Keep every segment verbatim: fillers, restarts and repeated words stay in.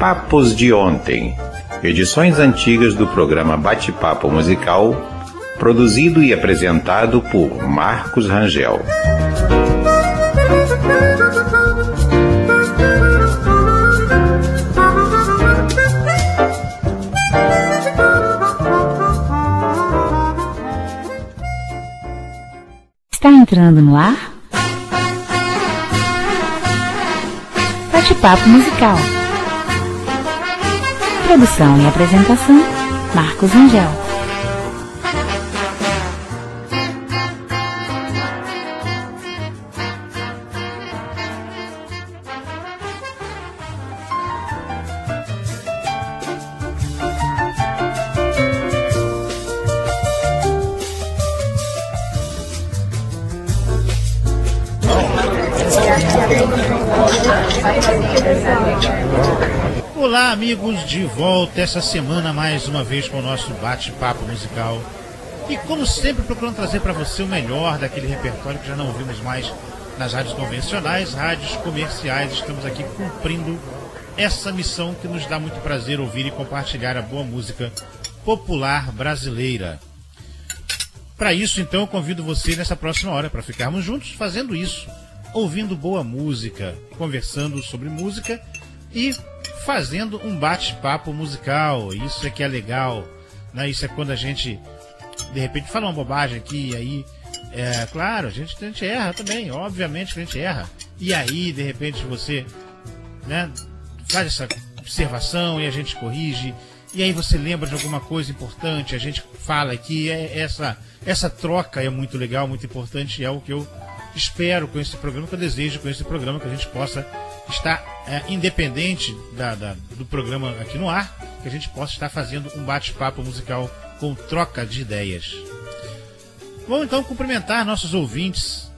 Papos de Ontem, edições antigas do programa Bate-Papo Musical, produzido e apresentado por Marcos Rangel. Está entrando no ar? Bate-Papo Musical. Produção e apresentação, Marcos Rangel. Olá, amigos, de volta essa semana mais uma vez com o nosso bate-papo musical. E como sempre, procurando trazer para você o melhor daquele repertório que já não ouvimos mais nas rádios convencionais, rádios comerciais. Estamos aqui cumprindo essa missão que nos dá muito prazer ouvir e compartilhar a boa música popular brasileira. Para isso, então, eu convido você nessa próxima hora para ficarmos juntos fazendo isso, ouvindo boa música, conversando sobre música e fazendo um bate-papo musical. Isso é que é legal, né? Isso é quando a gente de repente fala uma bobagem aqui, e aí é claro, a gente, a gente erra também, obviamente que a gente erra, e aí de repente você, né, faz essa observação e a gente corrige, e aí você lembra de alguma coisa importante, a gente fala aqui, é, essa, essa troca é muito legal, muito importante, é o que eu espero com esse programa, que eu desejo com esse programa, que a gente possa estar é, independente da, da, do programa aqui no ar, que a gente possa estar fazendo um bate-papo musical com troca de ideias. Vamos então cumprimentar nossos ouvintes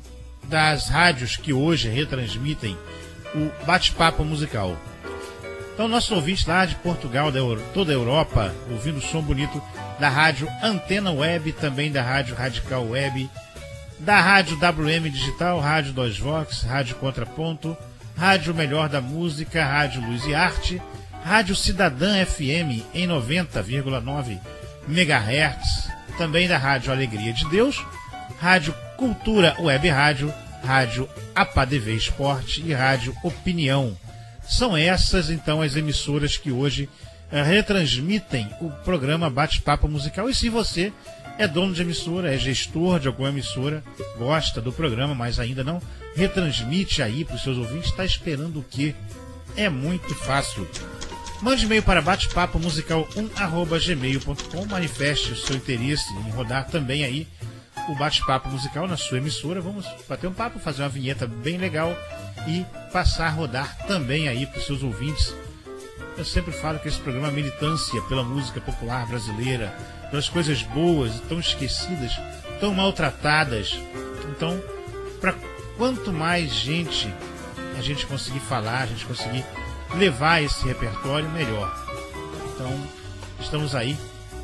das rádios que hoje retransmitem o bate-papo musical. Então, nossos ouvintes lá de Portugal, da Euro, toda a Europa, ouvindo o som bonito da rádio Antena Web, também da rádio Radical Web, da rádio W M Digital, rádio Dois Vox, rádio Contraponto, rádio Melhor da Música, rádio Luz e Arte, rádio Cidadã F M em noventa vírgula nove megahertz, também da rádio Alegria de Deus, rádio Cultura Web Rádio, rádio A P A D V Esporte e rádio Opinião. São essas então as emissoras que hoje uh, retransmitem o programa Bate-Papo Musical. E se você é dono de emissora, é gestor de alguma emissora, gosta do programa, mas ainda não retransmite aí para os seus ouvintes, está esperando o quê? É muito fácil. Mande e-mail para batepapo musical um arroba gmail ponto com, manifeste o seu interesse em rodar também aí o bate-papo musical na sua emissora. Vamos bater um papo, fazer uma vinheta bem legal e passar a rodar também aí para os seus ouvintes. Eu sempre falo que esse programa é militância pela música popular brasileira, pelas coisas boas, tão esquecidas, tão maltratadas. Então, para quanto mais gente a gente conseguir falar, a gente conseguir levar esse repertório, melhor. Então, estamos aí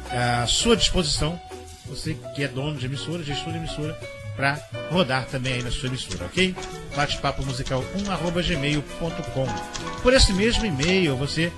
à sua disposição, você que é dono de emissora, gestor de emissora, para rodar também aí na sua emissora, ok? Bate-papo musical um arroba gmail ponto com. Por esse mesmo e-mail você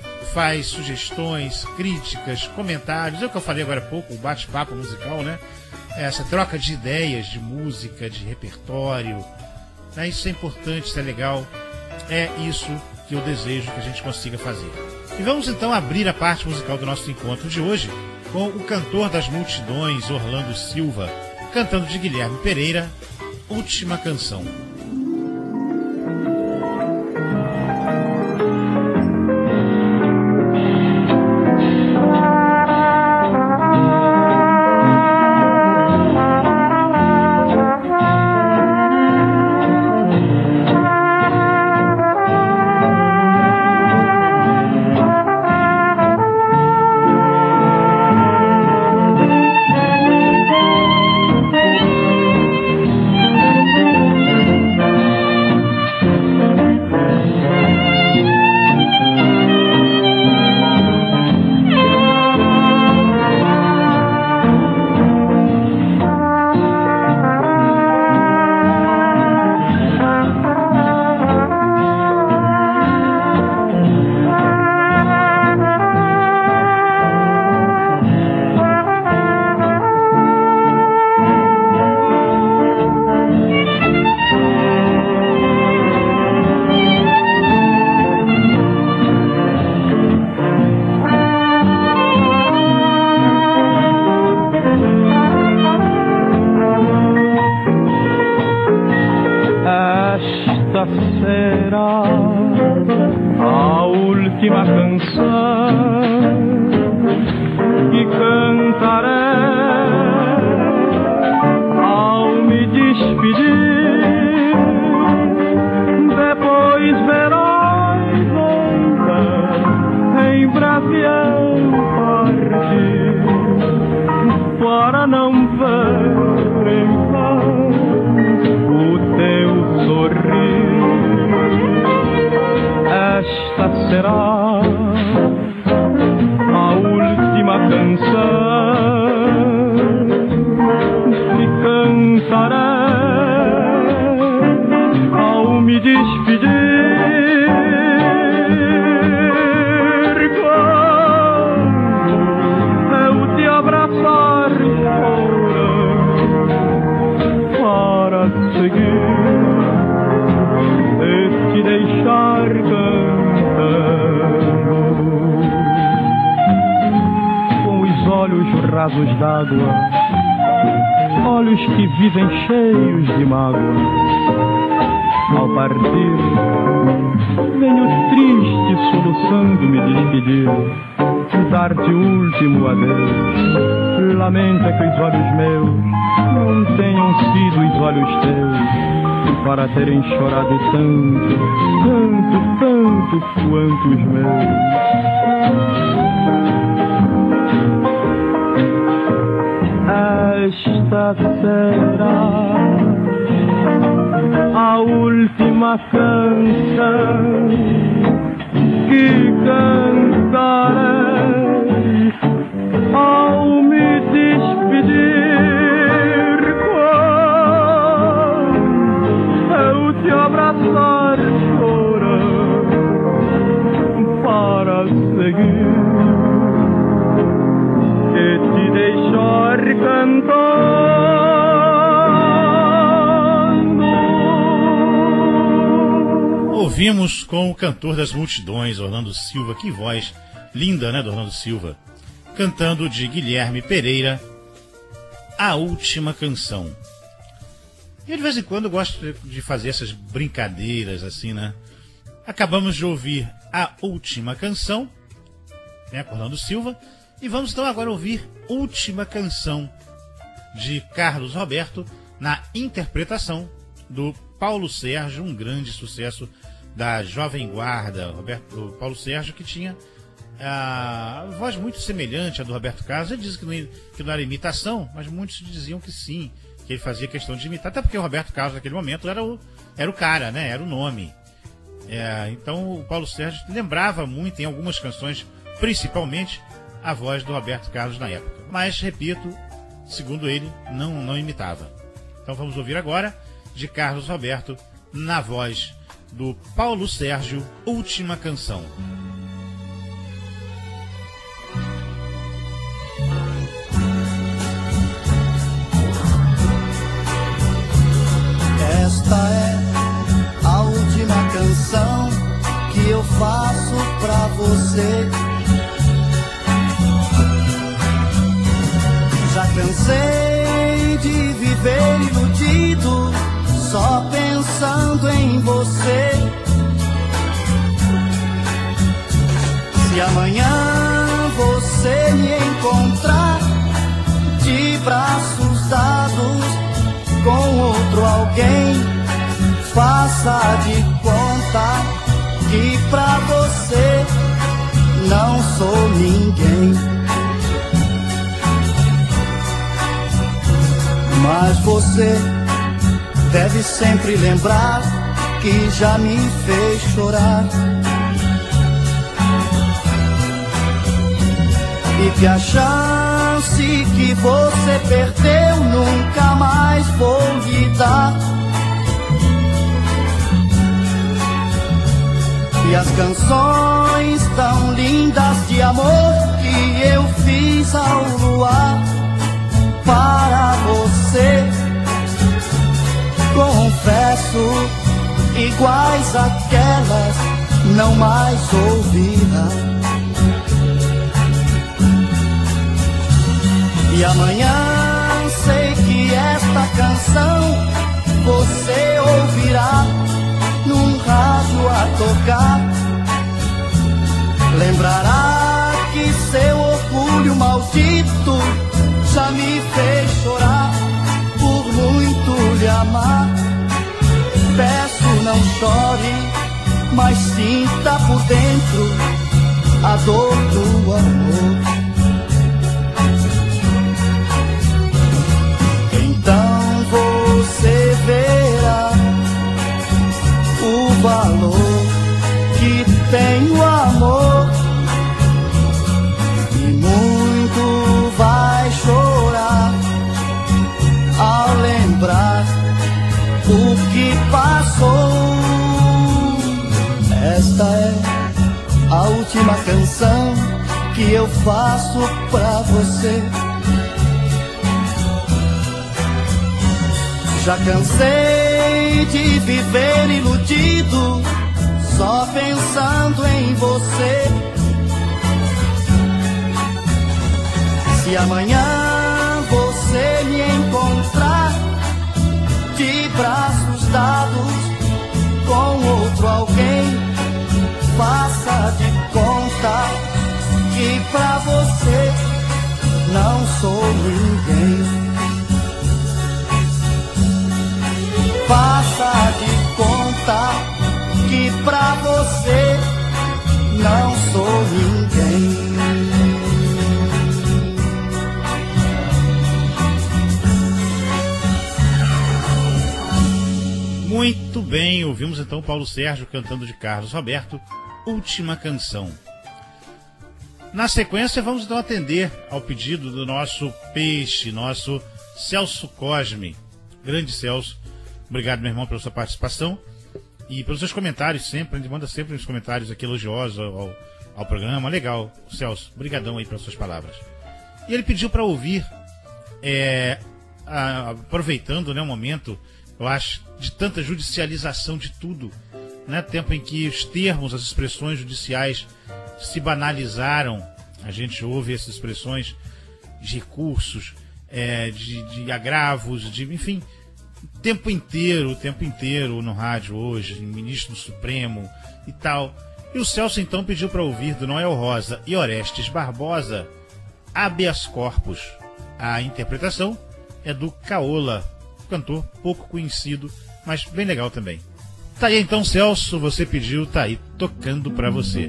faz sugestões, críticas, comentários, é o que eu falei agora há pouco, o bate-papo musical, né? Essa troca de ideias, de música, de repertório, né? Isso é importante, isso é legal, é isso que eu desejo que a gente consiga fazer. E vamos então abrir a parte musical do nosso encontro de hoje com o cantor das multidões, Orlando Silva, cantando de Guilherme Pereira, Última Canção. Thank you. esta será a última canção que cantarei ao me despedir. Depois verás onda em breve eu partir, para não ver em vão o teu sorrir. Esta será a última canção que cantarei ao me despedir. Quando eu te abraçar chorando para seguir e te deixar cantando com os olhos rasos d'água, olhos que vivem cheios de mágoa. Ao partir, venho triste soluçando me despedir, dar-te o último adeus. Lamenta que os olhos meus não tenham sido os olhos teus, para terem chorado tanto, tanto, tanto quanto os meus. Esta será a última canção que cantarei ao me despedir. Quando eu te abraçar chorando para seguir e te deixar cantar. Ouvimos com o cantor das multidões, Orlando Silva. Que voz linda, né, do Orlando Silva? Cantando de Guilherme Pereira, A Última Canção. E de vez em quando eu gosto de fazer essas brincadeiras assim, né? Acabamos de ouvir A Última Canção, né, com Orlando Silva. E vamos então agora ouvir Última Canção de Carlos Roberto, na interpretação do Paulo Sérgio, um grande sucesso da Jovem Guarda. Roberto, o Paulo Sérgio, que tinha a voz muito semelhante à do Roberto Carlos. Ele diz que não, que não era imitação, mas muitos diziam que sim, que ele fazia questão de imitar, até porque o Roberto Carlos naquele momento era o, era o cara, né? Era o nome. É, então o Paulo Sérgio lembrava muito em algumas canções, principalmente a voz do Roberto Carlos na época. Mas, repito, segundo ele, não, não imitava. Então vamos ouvir agora, de Carlos Roberto, na voz do Paulo Sérgio, Última Canção. Esta é a última canção que eu faço pra você. Já cansei de viver iludido, só pensando em você. Se amanhã você me encontrar de braços dados com outro alguém, faça de conta que pra você não sou ninguém. Mas você deve sempre lembrar que já me fez chorar, e que a chance que você perdeu nunca mais vou lhe dar. E as canções tão lindas de amor que eu fiz ao luar para você, confesso, iguais àquelas não mais ouvirá. E amanhã sei que esta canção você ouvirá no a tocar, lembrará que seu orgulho maldito já me fez chorar por muito lhe amar. Peço, não chore, mas sinta por dentro a dor do amor. Então você verá o valor que tem o amor, e muito vai chorar ao lembrar o que passou. Esta é a última canção que eu faço pra você. Já cansei de viver iludido, só pensando em você. Se amanhã você me encontrar de braços dados com outro alguém, faça de conta que pra você não sou ninguém. Faça de conta que pra você não sou ninguém. Muito bem, ouvimos então Paulo Sérgio cantando de Carlos Roberto, Última Canção. Na sequência, vamos então atender ao pedido do nosso peixe, nosso Celso Cosme. Grande Celso, obrigado, meu irmão, pela sua participação e pelos seus comentários sempre. A gente manda sempre uns comentários aqui elogiosos ao, ao programa. Legal, Celso, brigadão aí pelas suas palavras. E ele pediu para ouvir, é, a, aproveitando, né, o momento, eu acho, de tanta judicialização de tudo, né? Tempo em que os termos, as expressões judiciais se banalizaram. A gente ouve essas expressões de recursos, é, de, de agravos, de, enfim, o tempo inteiro, o tempo inteiro no rádio hoje, ministro do Supremo e tal. E o Celso então pediu para ouvir do Noel Rosa e Orestes Barbosa, Habeas Corpus. A interpretação é do Caola, cantor pouco conhecido, mas bem legal também. Tá aí então, Celso, você pediu, tá aí, tocando pra você.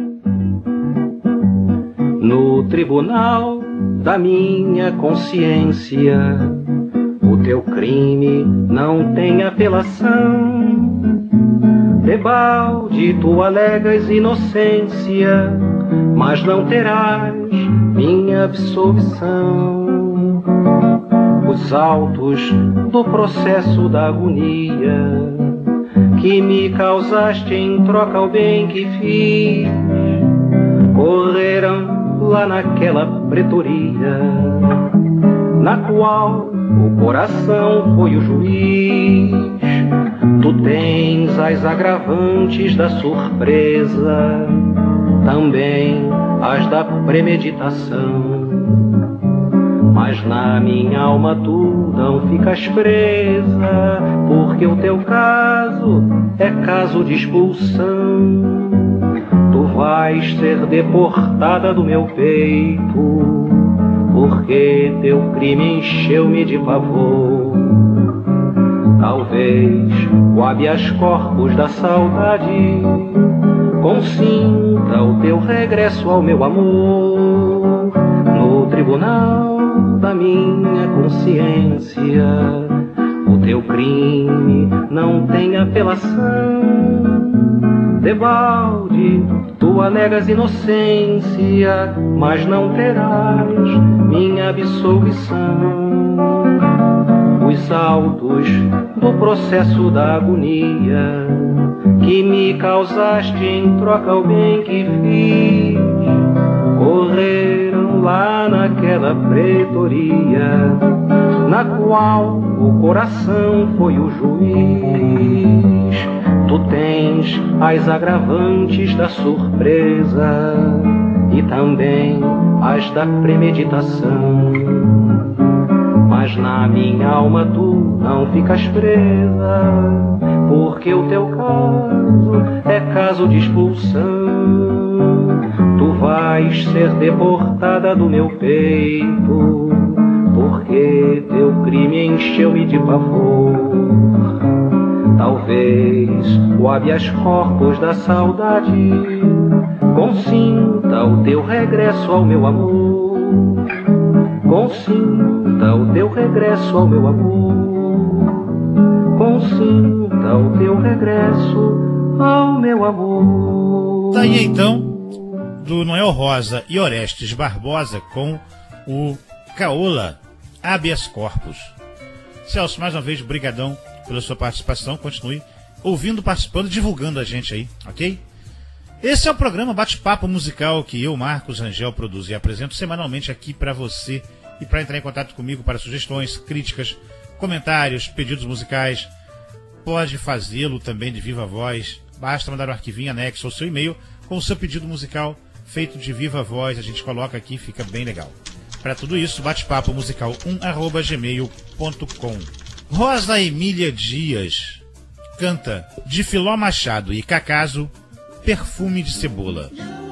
No tribunal da minha consciência, o teu crime não tem apelação. Debalde tu alegas inocência, mas não terás minha absolvição. Os autos do processo da agonia que me causaste em troca ao bem que fiz, correram lá naquela pretoria, na qual o coração foi o juiz. Tu tens as agravantes da surpresa, também as da premeditação, mas na minha alma tu não ficas presa, porque o teu caso é caso de expulsão. Tu vais ser deportada do meu peito, porque teu crime encheu-me de pavor. Talvez o habeas corpus da saudade consinta o teu regresso ao meu amor. No tribunal da minha consciência, o teu crime não tem apelação. Debalde tu alegas inocência, mas não terás minha absolvição. Os autos do processo da agonia que me causaste em troca ao bem que fiz, correram lá naquela pretoria, na qual o coração foi o juiz. Tu tens as agravantes da surpresa e também as da premeditação, mas na minha alma tu não ficas presa, porque o teu caso é caso de expulsão. Tu vais ser deportada do meu peito, porque teu crime encheu-me de pavor. Talvez o habeas corpus da saudade consinta o teu regresso ao meu amor. Consinta o teu regresso ao meu amor. Consinta o teu regresso ao meu amor. Daí então, do Noel Rosa e Orestes Barbosa com o Caola, Habeas Corpus. Celso, mais uma vez, brigadão pela sua participação. Continue ouvindo, participando, divulgando a gente aí, ok? Esse é o programa Bate-Papo Musical que eu, Marcos Rangel, produzo e apresento semanalmente aqui para você. E para entrar em contato comigo para sugestões, críticas, comentários, pedidos musicais, pode fazê-lo também de viva voz. Basta mandar um arquivinho anexo ao seu e-mail com o seu pedido musical feito de viva voz. A gente coloca aqui, fica bem legal. Para tudo isso, batepapo musical um arroba gmail ponto com. Rosa Emília Dias canta de Filó Machado e Cacaso, Perfume de Cebola.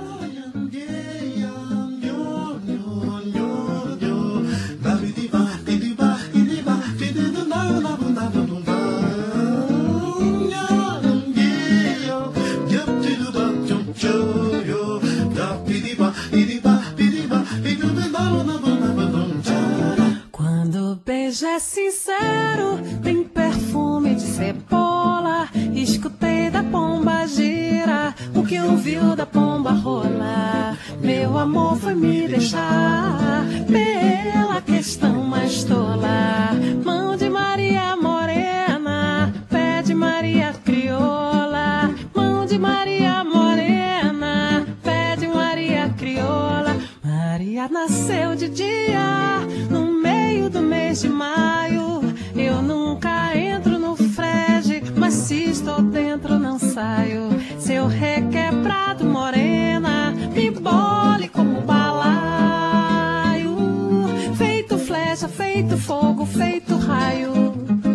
Quando o beijo é sincero, tem perfume de cebola. Escutei da pomba gira o que ouviu da pomba rola. Meu amor foi me deixar pela questão mais tola. Mão de Maria Morena, pé de Maria Crioula. Mão de Maria Morena, pé de Maria Crioula. Maria nasceu de dia, no meio do mês de maio. Eu nunca entro no frege, mas se estou dentro não saio. Seu requebrado morena, me bole como balaio. Feito flecha, feito fogo, feito raio.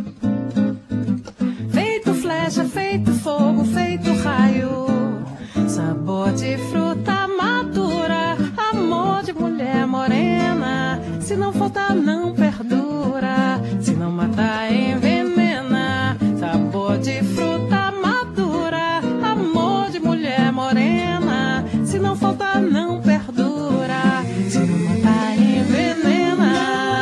Feito flecha, feito fogo, feito raio. Sabor de fruta madura, amor de mulher morena. Se não faltar não perdura, se não matar envenena. Sabor de fruta madura, amor de mulher morena. Se não faltar não perdura, se não matar envenena.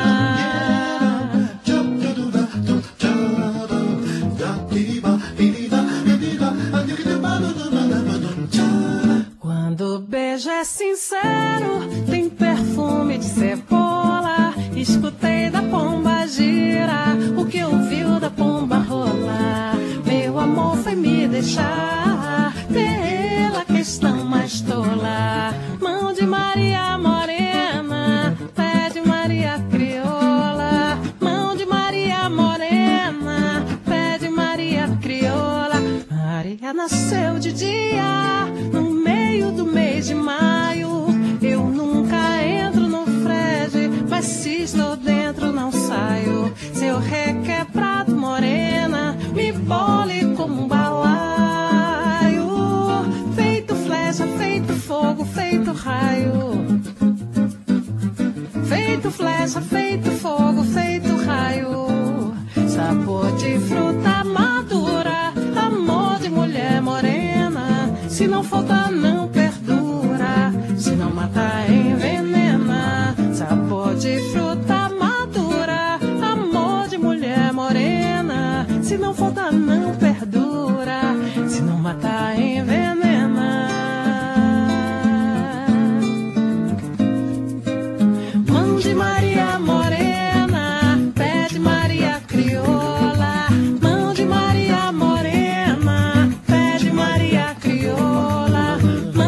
Quando o beijo é sincero, tem perfume de cebola. Escutei da pomba gira o que ouviu da pomba rola. Meu amor foi me deixar pela questão mais tola. Mão de Maria Morena, pé de Maria Crioula. Mão de Maria Morena, pé de Maria Crioula. Maria nasceu de dia, no meio do mês de maio. Eu nunca entro no frege, mas se estou dentro não saio. Seu requebrado morena, me bole como um balaio. Feito flecha, feito fogo, feito raio. Feito flecha, feito fogo, feito raio. Sabor de fruta madura, amor de mulher morena. Se não faltar não perdura, se não matar envenena. Sabor de fruta madura, amor de mulher morena. Se não faltar não perdura, se não matar envenena. Mão de Maria Morena, pé de Maria Crioula. Mão de Maria Morena, pé de Maria Crioula.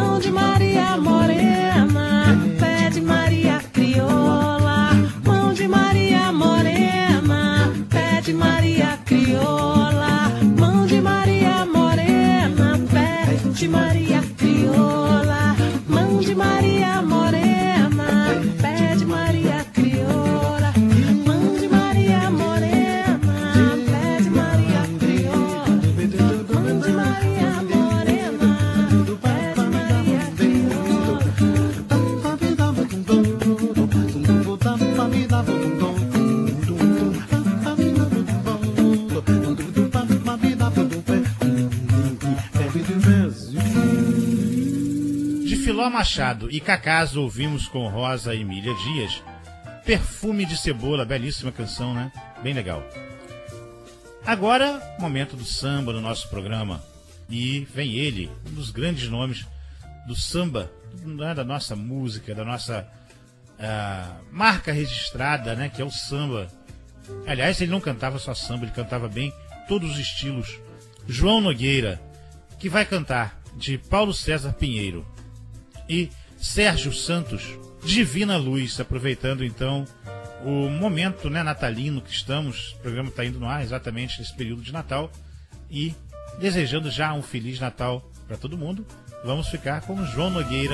Eloá Machado e Cacás ouvimos com Rosa Emília Dias, Perfume de Cebola, belíssima canção, né? Bem legal. Agora, momento do samba no nosso programa. E vem ele, um dos grandes nomes do samba, né, da nossa música, da nossa uh, marca registrada, né, que é o samba. Aliás, ele não cantava só samba, ele cantava bem todos os estilos. João Nogueira, que vai cantar de Paulo César Pinheiro. E Sérgio Santos, Divina Luz, aproveitando então o momento, né, natalino que estamos. O programa está indo no ar exatamente nesse período de Natal. E desejando já um Feliz Natal para todo mundo, vamos ficar com o João Nogueira.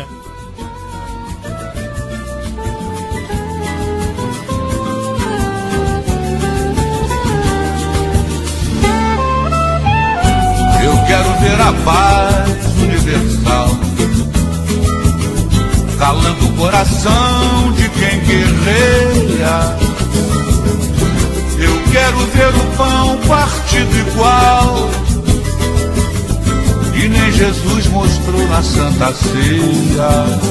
Eu quero ver a paz universal calando o coração de quem guerreia. Eu quero ver o pão partido igual que nem Jesus mostrou na Santa Ceia.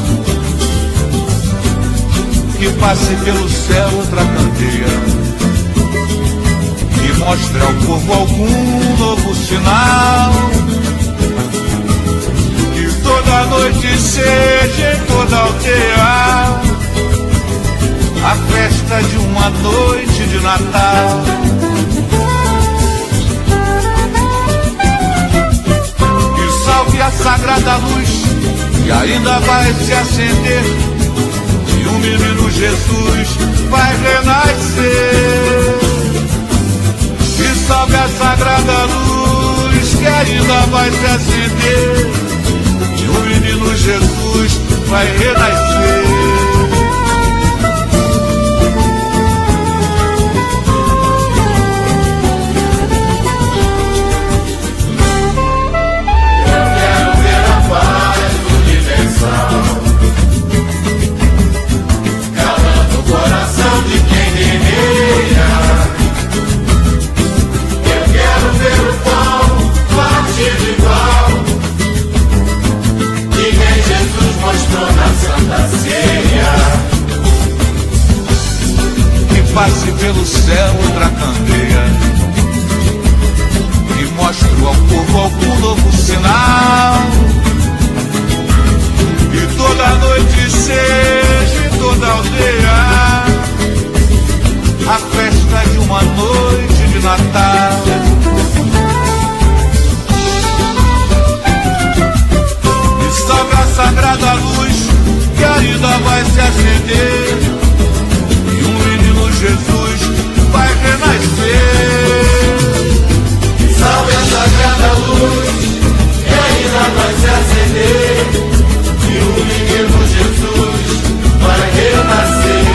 Que passe pelo céu outra candeia e mostre ao povo algum novo sinal. Que toda noite seja em toda aldeia a festa de uma noite de Natal. Que salve a sagrada luz que ainda vai se acender e o menino Jesus vai renascer. Que salve a sagrada luz que ainda vai se acender e o menino Jesus vai renascer. Calando o coração de quem guerreia. Eu quero ver o pão partido igual que nem Jesus mostrou na Santa Ceia. Que passe pelo céu outra candeia e mostre ao povo algum novo sinal. E toda noite seja em toda aldeia a festa de uma noite de Natal. E salve a sagrada luz que ainda vai se acender e um menino Jesus vai renascer. E salve a sagrada luz que ainda vai se acender e o menino Jesus vai renascer.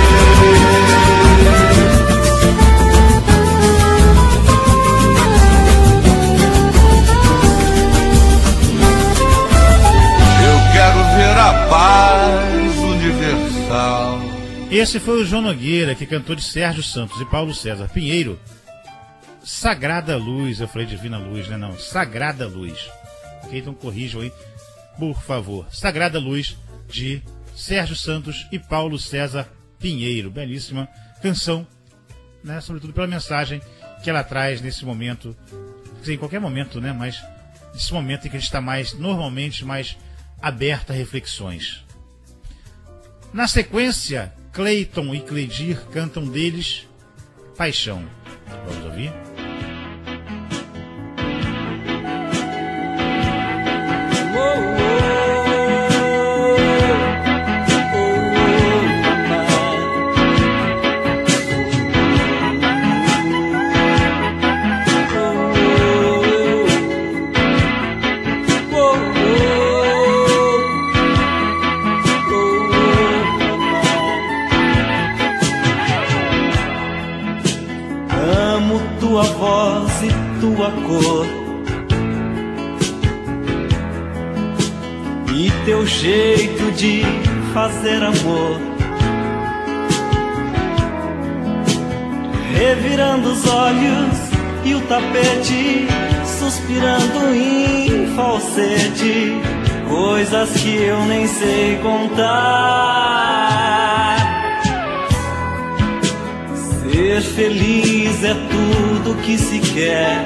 Eu quero ver a paz universal. Esse foi o João Nogueira, que cantou de Sérgio Santos e Paulo César Pinheiro. Sagrada Luz, eu falei Divina Luz, né? Não, Sagrada Luz. Ok, então corrijam aí, por favor. Sagrada Luz, de Sérgio Santos e Paulo César Pinheiro. Belíssima canção, né? Sobretudo pela mensagem que ela traz nesse momento, em qualquer momento, né? Mas nesse momento em que a gente está mais, normalmente, mais aberto a reflexões. Na sequência, Cleiton e Cleidir cantam deles Paixão. Vamos ouvir? Tua voz e tua cor e teu jeito de fazer amor, revirando os olhos e o tapete, suspirando em falsete, coisas que eu nem sei contar. Ser feliz é tudo que se quer.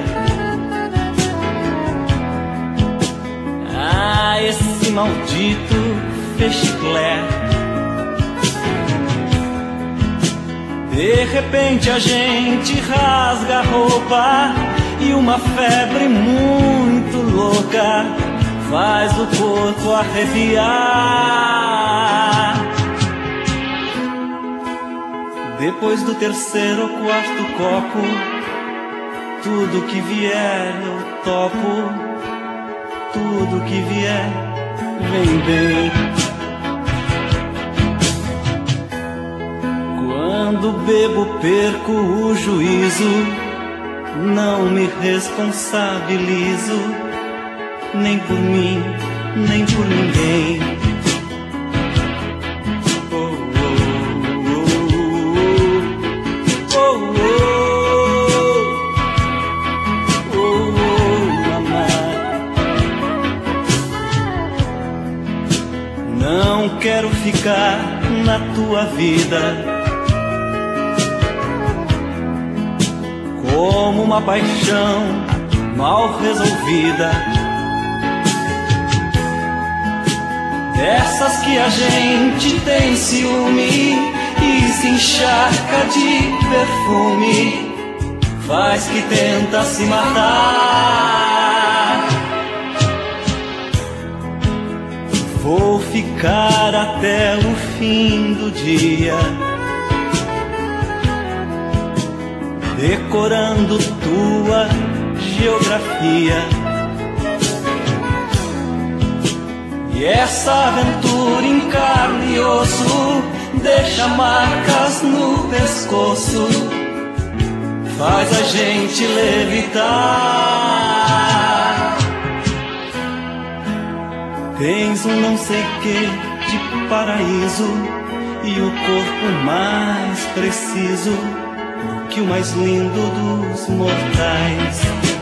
Ah, esse maldito fechiclé. De repente a gente rasga a roupa e uma febre muito louca faz o corpo arrepiar. Depois do terceiro ou quarto copo, tudo que vier eu topo, tudo que vier vem bem. Quando bebo perco o juízo, não me responsabilizo, nem por mim, nem por ninguém. Oh, oh, oh, oh, oh, oh, oh, amar. Não quero ficar na tua vida como uma paixão mal resolvida, dessas que a gente tem ciúme e se encharca de perfume, faz que tenta se matar. Vou ficar até o fim do dia decorando tua geografia. E essa aventura em carne e osso deixa marcas no pescoço, faz a gente levitar. Tens um não sei que de paraíso e o corpo mais preciso que o mais lindo dos mortais.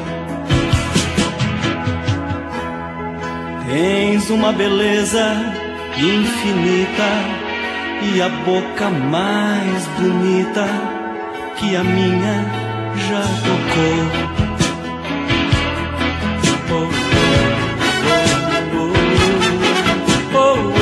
Tens uma beleza infinita e a boca mais bonita que a minha já tocou. Oh, oh, oh, oh, oh.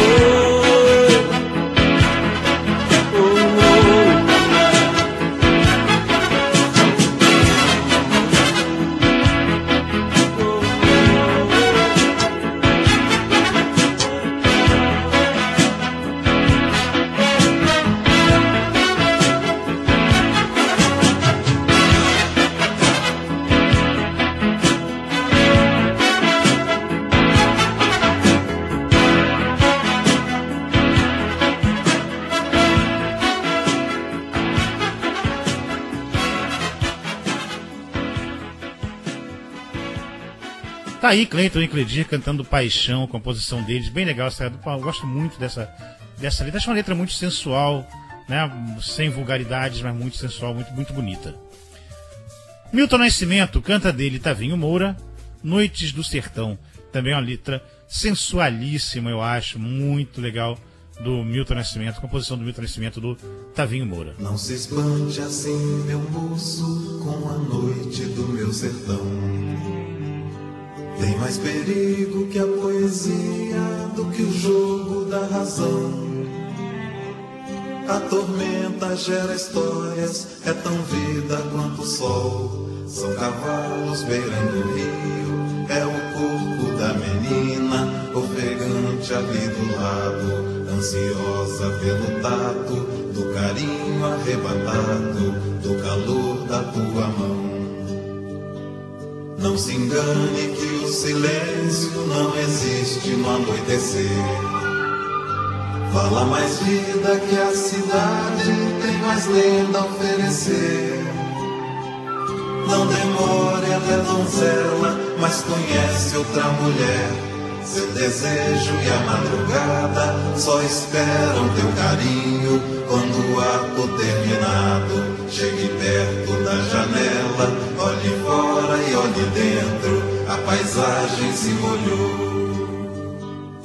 Tá aí Cleiton e Cledir cantando Paixão, a composição deles, bem legal essa do Paulo. Eu gosto muito dessa, dessa letra. Acho uma letra muito sensual, né? Sem vulgaridades, mas muito sensual, muito, muito bonita. Milton Nascimento canta dele Tavinho Moura, Noites do Sertão. Também uma letra sensualíssima, eu acho, muito legal, do Milton Nascimento, composição do Milton Nascimento, do Tavinho Moura. Não se espante assim, meu moço, com a noite do meu sertão. Tem mais perigo que a poesia do que o jogo da razão. A tormenta gera histórias, é tão vida quanto o sol. São cavalos beirando o rio, é o corpo da menina, ofegante ali do lado, ansiosa pelo tato, do carinho arrebatado, do calor da tua mão. Não se engane que o silêncio não existe no anoitecer. Fala mais vida que a cidade, tem mais lenda a oferecer. Não demore, ela é donzela, mas conhece outra mulher. Seu desejo e a madrugada só esperam teu carinho. Quando o ato terminado, chegue perto da janela, olhe fora e olhe dentro, a paisagem se molhou.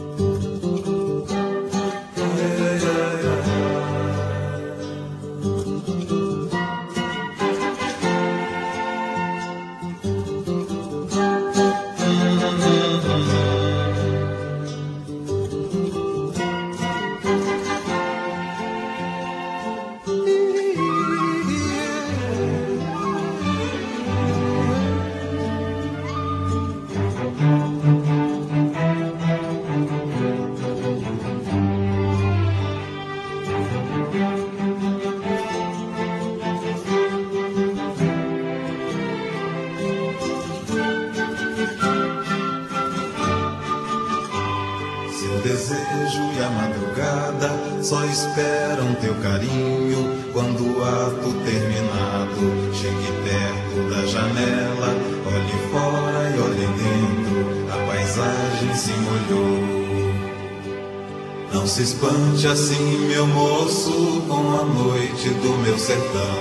desejo e a madrugada só esperam teu carinho. Quando o ato terminado chegue perto da janela, olhe fora e olhe dentro, a paisagem se molhou. Não se espante assim, meu moço, com a noite do meu sertão,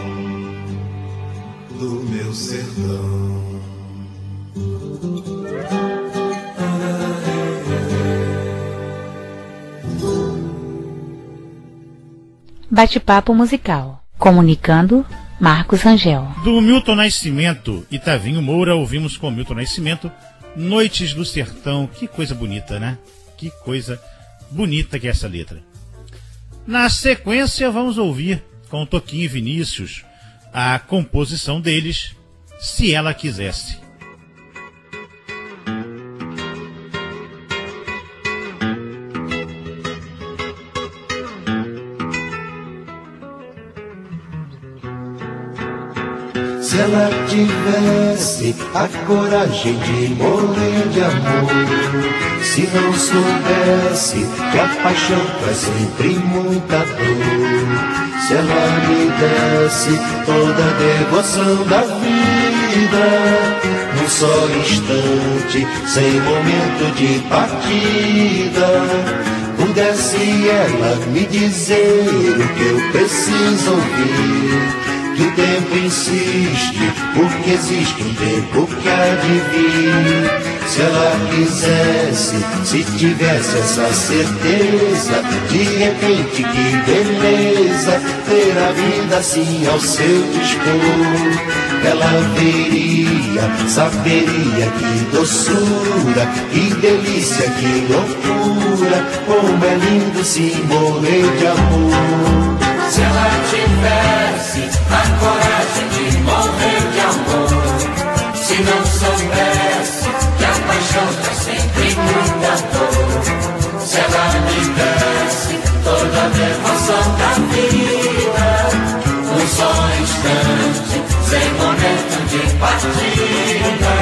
do meu sertão. Bate-papo musical. Comunicando, Marcos Rangel. Do Milton Nascimento e Tavinho Moura, ouvimos com Milton Nascimento Noites do Sertão. Que coisa bonita, né? Que coisa bonita que é essa letra. Na sequência, vamos ouvir com Toquinho e Vinícius a composição deles, Se Ela Quisesse. Se ela tivesse a coragem de morrer de amor, se não soubesse que a paixão traz sempre muita dor, se ela me desse toda a devoção da vida, num só instante, sem momento de partida, pudesse ela me dizer o que eu preciso ouvir. Que o tempo insiste, porque existe um tempo que há de vir. Se ela quisesse, se tivesse essa certeza, de repente que beleza, ter a vida assim ao seu dispor. Ela veria, saberia que doçura, que delícia, que loucura, como é lindo se morrer de amor. Se ela tivesse a coragem de morrer de amor, se não soubesse que a paixão traz sempre muita dor, se ela me desse toda a devoção da vida, num só instante, sem momento de partida,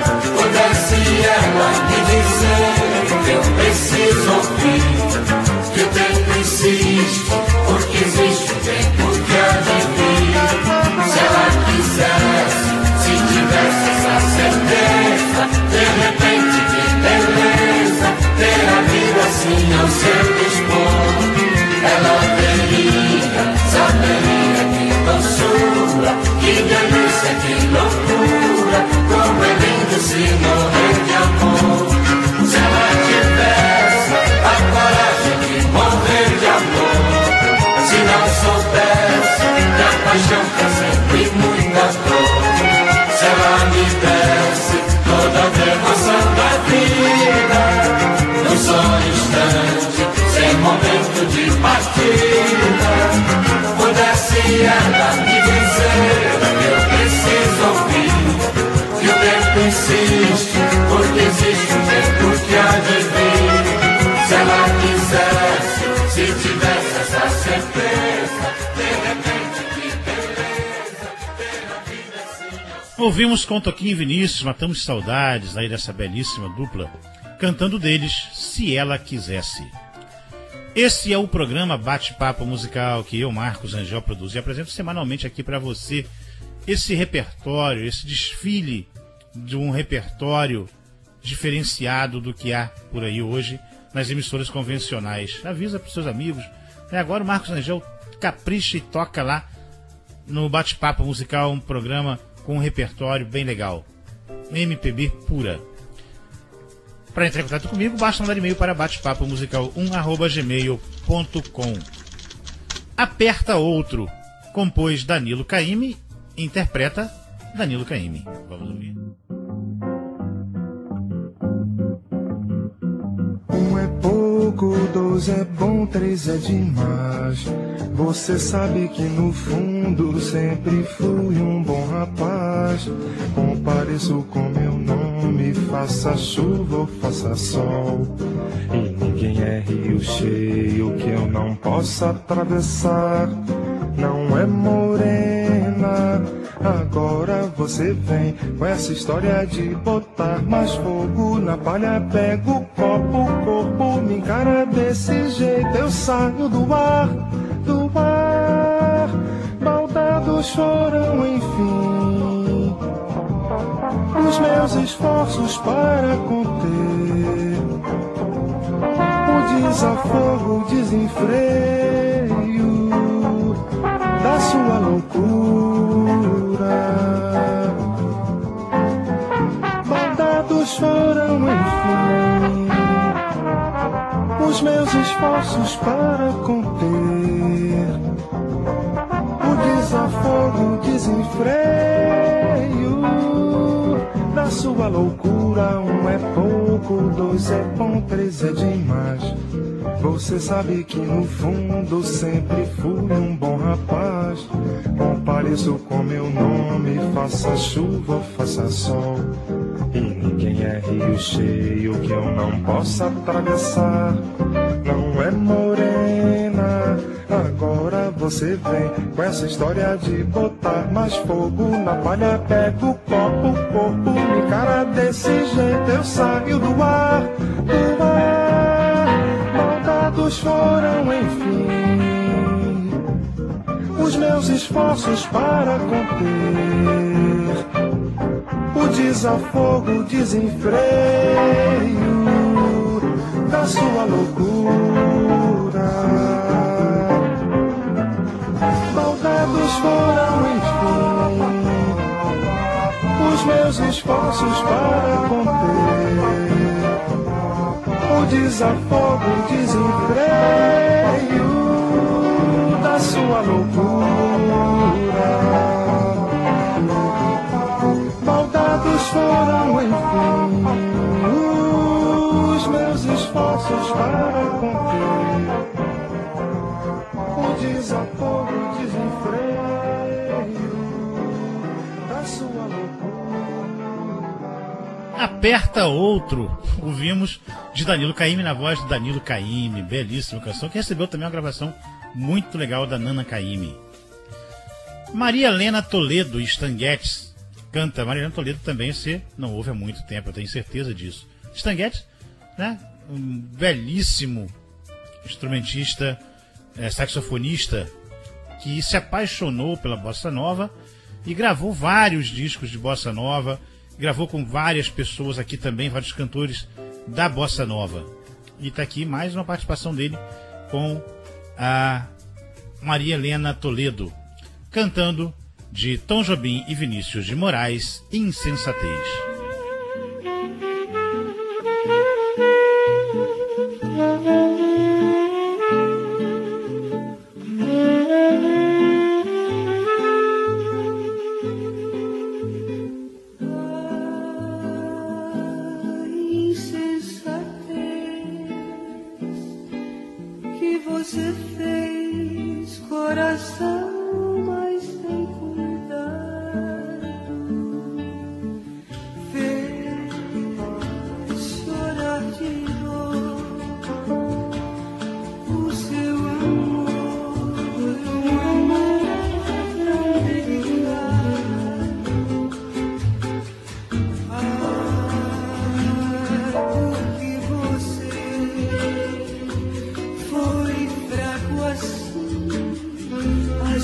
pudesse ela me dizer o que eu preciso ouvir, que o tempo insiste, porque existe um tempo que há de vir. Se ela quisesse, se tivesse essa certeza, de repente que beleza, ter a vida assim ao seu dispor. Ela veria, saberia que doçura, que delícia, que loucura, como é lindo se morrer de amor. Se ela tivesse a coragem de morrer de amor, se não soubesse que a paixão tem sempre muita dor, se ela me desse toda a devoção da vida, num só instante, sem momento de partida, pudesse ela me dizer que eu preciso ouvir, que o tempo insiste, porque existe um tempo que há de vir. Se ela quisesse, se tivesse essa certeza, de repente que beleza, ter a vida assim. Ouvimos com Toquinho e Vinícius, matamos saudades aí dessa belíssima dupla, cantando deles Se Ela Quisesse. Esse é o programa Bate-Papo Musical que eu, Marcos Rangel, produzo e apresento semanalmente aqui para você. Esse repertório, esse desfile de um repertório diferenciado do que há por aí hoje nas emissoras convencionais. Avisa para os seus amigos. Agora o Marcos Rangel capricha e toca lá no Bate-Papo Musical, um programa com um repertório bem legal. M P B pura. Para entrar em contato comigo, basta mandar e-mail para batepapo musical um arroba gmail ponto com. Aperta Outro, compôs Danilo Caymmi, interpreta Danilo Caymmi. Vamos ouvir. Um é pouco, dois é bom, três é demais. Você sabe que no fundo sempre fui um bom rapaz. Compareço com meu nome, faça chuva ou faça sol. E ninguém é rio cheio que eu não possa atravessar. Não é morena, Agora você vem com essa história de botar mais fogo na palha. Pega o copo, o corpo me encara desse jeito. Eu saio do ar, do ar. Baldados foram, enfim, os meus esforços para conter o desafogo, o desenfreio da sua loucura. Baldados foram, enfim, os meus esforços para conter o desafogo, o desenfreio da sua loucura. Um é pouco, dois é bom, três é demais. Você sabe que no fundo sempre fui um bom rapaz. Compareço com meu nome, faça chuva, faça sol, e ninguém é rio cheio que eu não possa atravessar. Não é morena, agora você vem com essa história de botar mais fogo na palha. Pega o copo, o corpo me encara desse jeito. Eu saio do ar, do ar. Maldados foram, enfim, os meus esforços para conter o desafogo, o desenfreio da sua loucura. Baldados foram, enfim, os meus esforços para conter o desafogo, o desenfreio da sua loucura. Baldados foram, enfim, os meus esforços para conter o desafogo, o desenfreio da sua loucura. Aperta Outro, ouvimos de Danilo Caymmi, na voz de Danilo Caymmi, belíssima canção, que recebeu também uma gravação muito legal da Nana Caymmi. Maria Helena Toledo e Stan Getz canta. Maria Helena Toledo também você não ouve há muito tempo, eu tenho certeza disso. Stan Getz, né, um belíssimo instrumentista, é, saxofonista, que se apaixonou pela bossa nova e gravou vários discos de bossa nova, gravou com várias pessoas aqui também, vários cantores da bossa nova. E está aqui mais uma participação dele com a Maria Helena Toledo, cantando de Tom Jobim e Vinícius de Moraes, Insensatez. Você fez, coração, mas sem cuidado, fez chorar de dor o seu amor, um amor tão delicado. Ah, porque você foi fraco assim,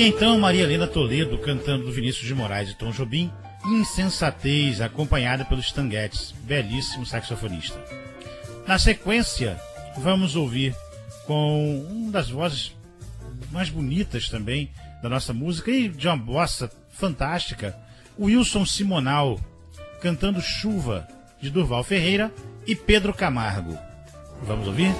Aí então Maria Helena Toledo cantando do Vinícius de Moraes e Tom Jobim, Insensatez, acompanhada pelo Stan Getz, belíssimo saxofonista. Na sequência, vamos ouvir com uma das vozes mais bonitas também da nossa música e de uma bossa fantástica, o Wilson Simonal cantando Chuva, de Durval Ferreira e Pedro Camargo. Vamos ouvir?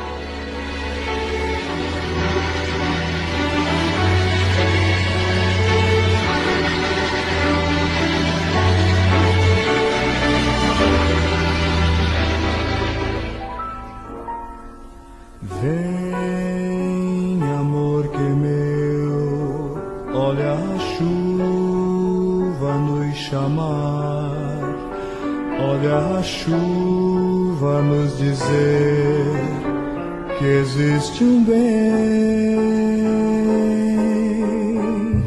Vem, amor que meu, olha a chuva nos chamar, olha a chuva nos dizer que existe um bem.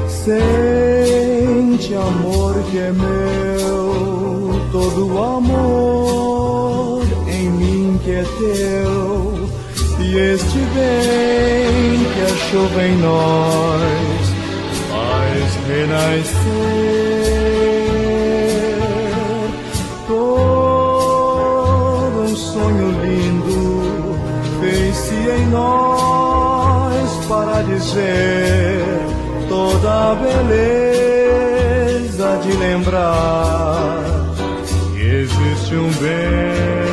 Sente, amor que é meu, todo o amor em mim que é teu. E este bem que a chuva em nós faz renascer, todo um sonho lindo fez-se em nós para dizer toda a beleza de lembrar que existe um bem.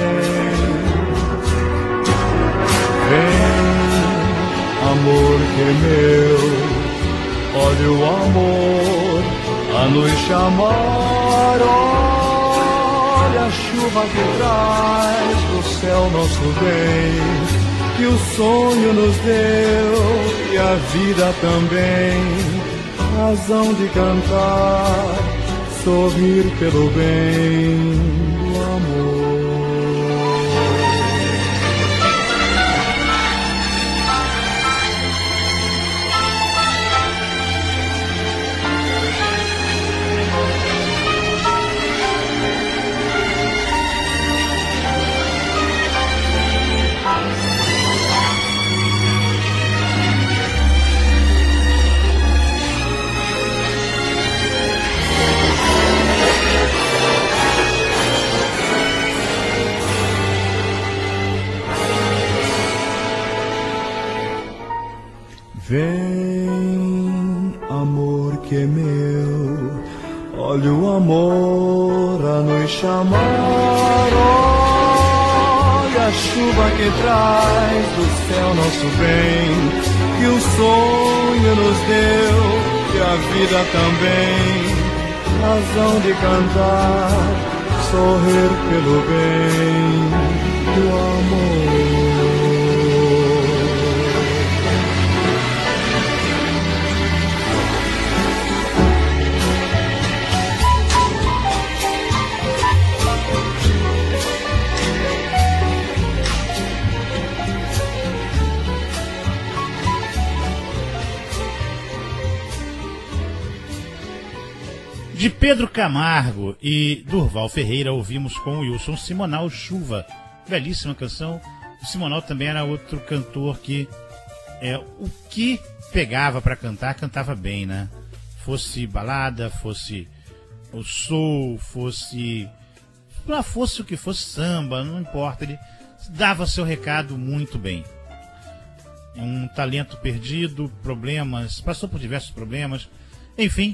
Vem, amor que é meu, olha o amor a nos chamar, olha a chuva que traz do céu nosso bem, que o sonho nos deu e a vida também, razão de cantar, sorrir pelo bem do amor. Vem, amor que é meu, olha o amor a nos chamar, olha a chuva que traz do céu nosso bem, que o sonho nos deu e a vida também, razão de cantar, sorrir pelo bem do amor. De Pedro Camargo e Durval Ferreira ouvimos com o Wilson Simonal Chuva, belíssima canção. O Simonal também era outro cantor que é, o que pegava para cantar, cantava bem, né? Fosse balada, fosse o soul, fosse fosse o que fosse samba, não importa, ele dava seu recado muito bem. Um talento perdido, problemas, passou por diversos problemas, enfim,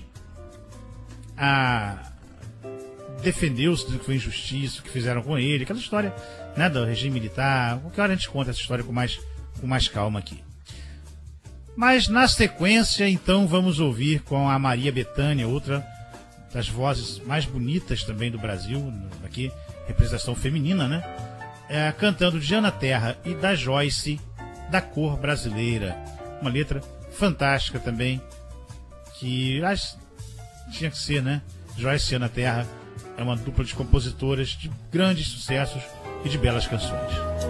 a defendeu-se do que foi injustiça, o que fizeram com ele, aquela história, né, do regime militar. Qualquer hora a gente conta essa história com mais, com mais calma aqui. Mas na sequência, então, vamos ouvir com a Maria Bethânia, outra das vozes mais bonitas também do Brasil, aqui, representação feminina, né? É, cantando de Ana Terra e da Joyce, Da Cor Brasileira. Uma letra fantástica também, que acho, tinha que ser, né? Joyce e Ana Terra é uma dupla de compositoras de grandes sucessos e de belas canções.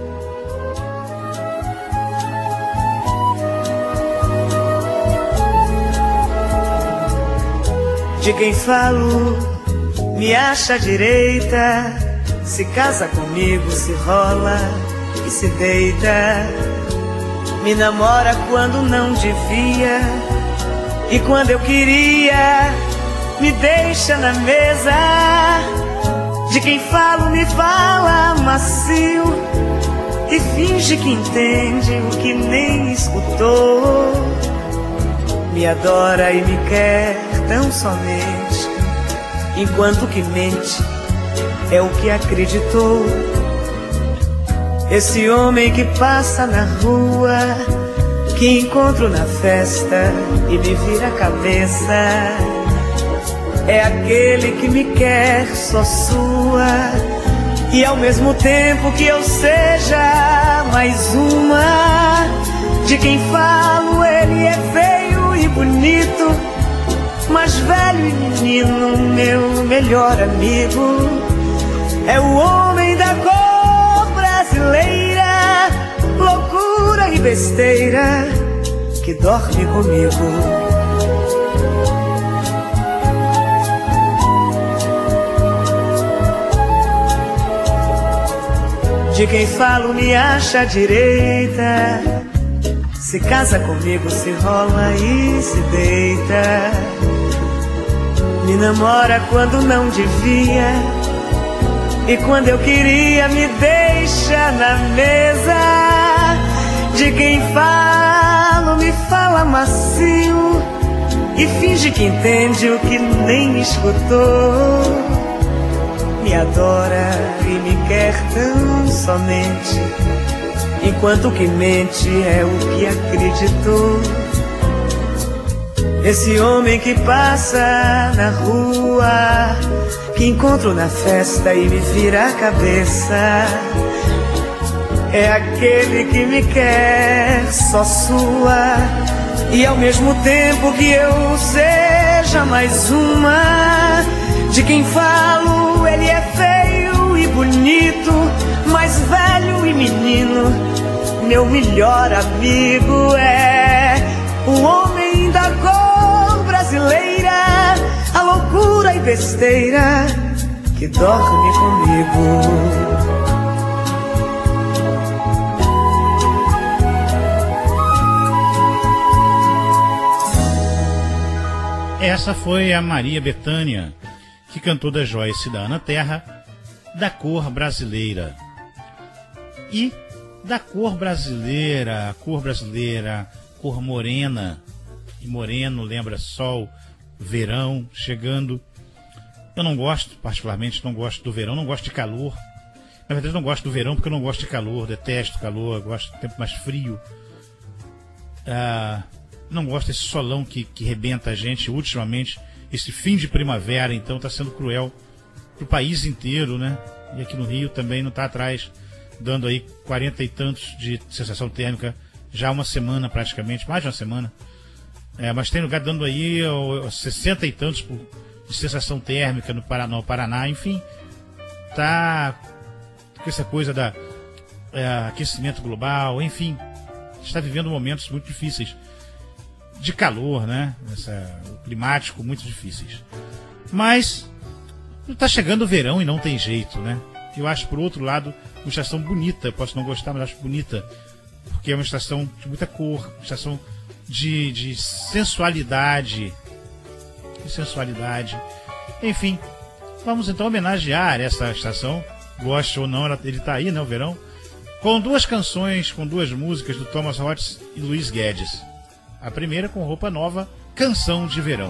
De quem falo, me acha direita, se casa comigo, se rola e se deita, me namora quando não devia, E quando eu queria, me deixa na mesa. De quem falo me fala macio e finge que entende o que nem escutou. Me adora e me quer tão somente, enquanto que mente é o que acreditou. Esse homem que passa na rua, que encontro na festa e me vira a cabeça, é aquele que me quer só sua, e ao mesmo tempo que eu seja mais uma. De quem falo ele é feio e bonito, mas velho e menino, meu melhor amigo. É o homem da cor brasileira, loucura e besteira, que dorme comigo. De quem falo me acha à direita, se casa comigo, se rola e se deita. Me namora quando não devia, e quando eu queria me deixa na mesa. De quem falo me fala macio e finge que entende o que nem escutou. Me adora e me quer tão somente, enquanto que mente é o que acreditou. Esse homem que passa na rua, que encontro na festa e me vira a cabeça, é aquele que me quer só sua, e ao mesmo tempo que eu seja mais uma. De quem falo ele é feio e bonito, mas velho e menino, meu melhor amigo. É o homem da cor brasileira, a loucura e besteira, que dorme comigo. Essa foi a Maria Bethânia, que cantou da Joyce da Ana Terra, da cor brasileira. E da cor brasileira, a cor brasileira, cor morena, e moreno lembra sol, verão chegando. Eu não gosto, particularmente, não gosto do verão, não gosto de calor. Na verdade, não gosto do verão porque eu não gosto de calor, detesto calor, gosto do tempo mais frio. Ah, não gosto desse solão que, que rebenta a gente ultimamente. Esse fim de primavera, então, está sendo cruel para o país inteiro, né? E aqui no Rio também não está atrás, dando aí quarenta e tantos de sensação térmica, já uma semana praticamente, mais de uma semana. É, mas tem lugar dando aí sessenta e tantos por, de sensação térmica no Paraná, no Paraná. Enfim, tá com essa coisa da é, aquecimento global, enfim, está vivendo momentos muito difíceis de calor, né? Essa, climático, muito difíceis. Mas está chegando o verão e não tem jeito, né? Eu acho, por outro lado, uma estação bonita. Eu posso não gostar, mas acho bonita, porque é uma estação de muita cor, uma estação de, de sensualidade, de sensualidade. Enfim, vamos então homenagear essa estação, goste ou não, ele está aí, né? O verão, com duas canções, com duas músicas do Thomas Hodges e Luiz Guedes. A primeira com Roupa Nova, Canção de Verão.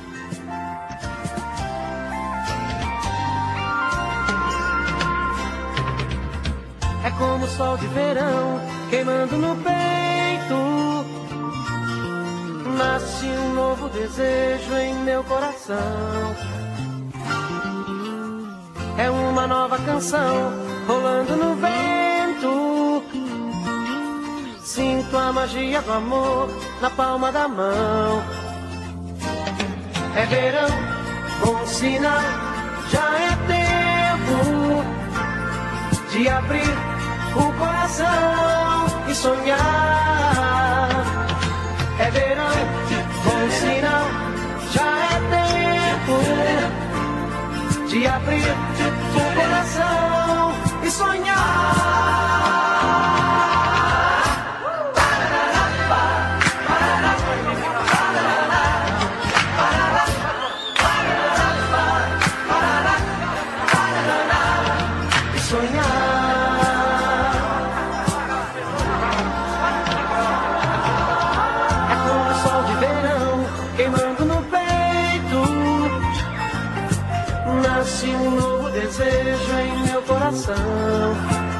É como o sol de verão queimando no peito. Nasce um novo desejo em meu coração. É uma nova canção rolando no vento. Sinto a magia do amor na palma da mão. É verão, bom sinal, já é tempo de abrir o coração e sonhar. É verão, bom sinal, já é tempo de abrir o coração e sonhar. coração.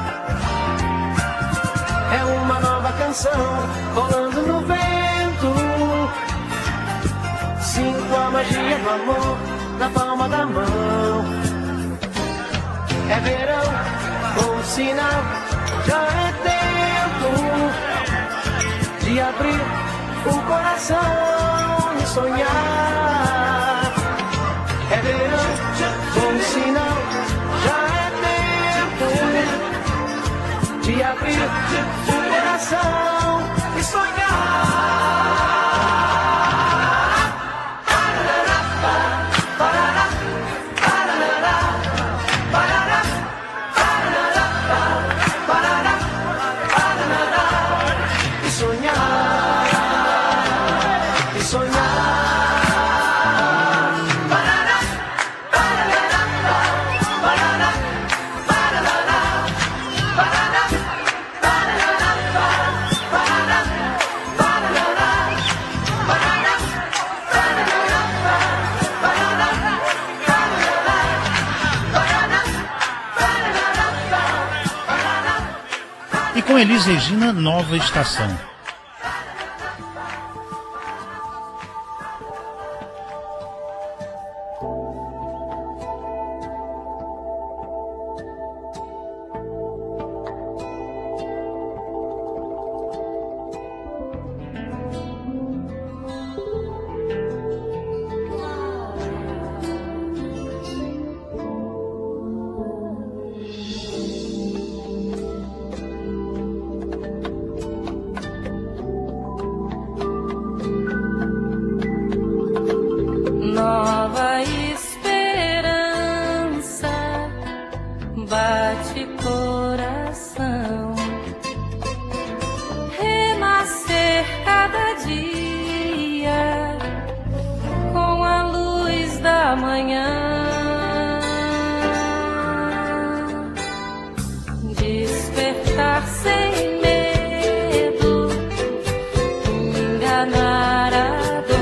É uma nova canção rolando no vento. Sinto a magia do amor na palma da mão. É verão, bom sinal, já é tempo de abrir o coração e sonhar. É verão, bom sinal, já é tempo de abrir o coração e sonhar. Com Elis Regina, Nova Estação. Nova esperança bate coração, renascer cada dia com a luz da manhã, despertar sem medo, enganar a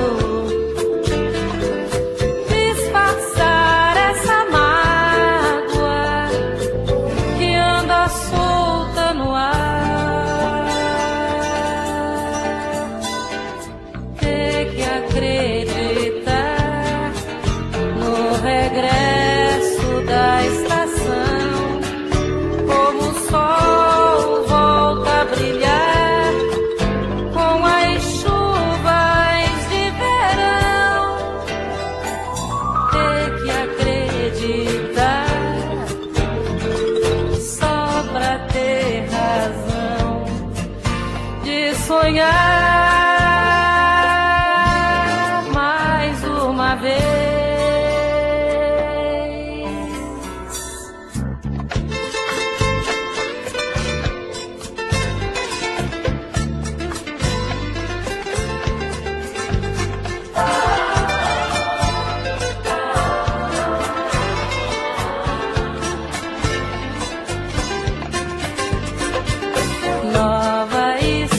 sonhar mais uma vez. Nova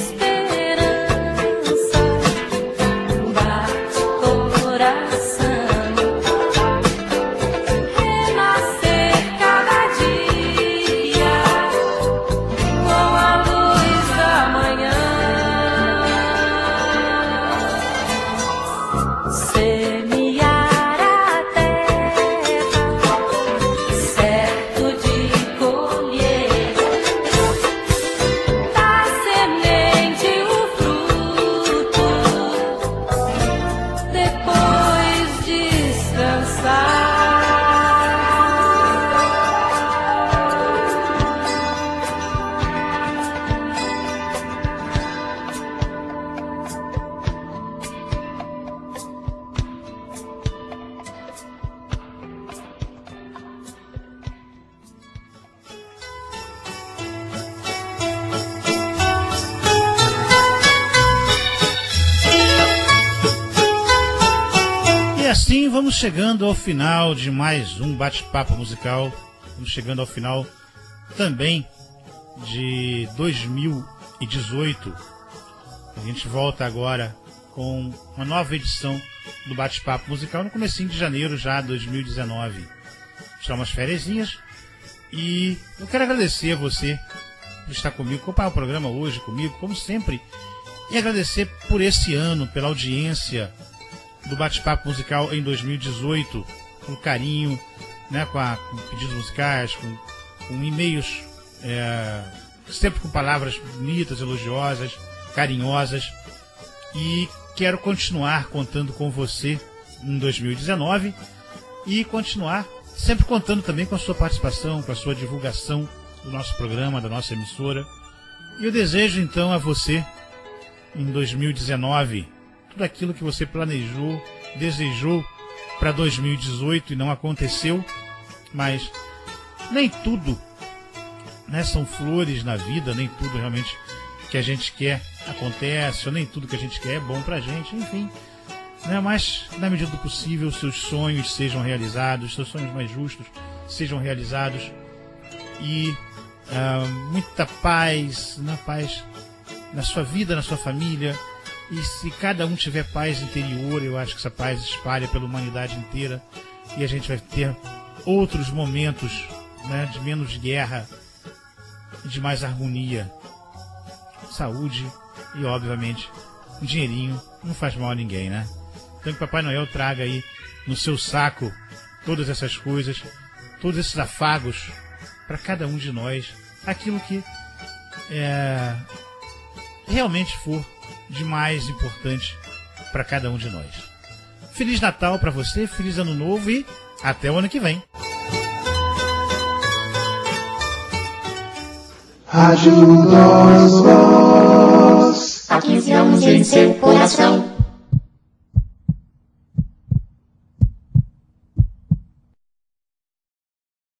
assim vamos chegando ao final de mais um bate-papo musical. Vamos chegando ao final também de dois mil e dezoito. A gente volta agora com uma nova edição do bate-papo musical no comecinho de janeiro já de dois mil e dezenove. São umas fériasinhas E eu quero agradecer a você por estar comigo, acompanhar o programa hoje comigo, como sempre, e agradecer por esse ano, pela audiência do Bate-Papo Musical em dois mil e dezoito, com carinho, né, com, a, com pedidos musicais, com, com e-mails, é, sempre com palavras bonitas, elogiosas, carinhosas, e quero continuar contando com você em dois mil e dezenove e continuar sempre contando também com a sua participação, com a sua divulgação do nosso programa, da nossa emissora. E eu desejo então a você, em dois mil e dezenove, tudo aquilo que você planejou, desejou para dois mil e dezoito e não aconteceu, mas nem tudo, né, são flores na vida, nem tudo realmente que a gente quer acontece, ou nem tudo que a gente quer é bom pra gente, enfim, né, mas na medida do possível seus sonhos sejam realizados, seus sonhos mais justos sejam realizados, e uh, muita paz, na paz na sua vida, na sua família. E se cada um tiver paz interior, eu acho que essa paz espalha pela humanidade inteira, e a gente vai ter outros momentos, né, de menos guerra, de mais harmonia, saúde e, obviamente, um dinheirinho não faz mal a ninguém, né? Então que Papai Noel traga aí no seu saco todas essas coisas, todos esses afagos para cada um de nós, aquilo que é, realmente for de mais importante para cada um de nós. Feliz Natal para você, feliz Ano Novo e até o ano que vem. Rádio Nós Voz. Há quinze anos em seu coração.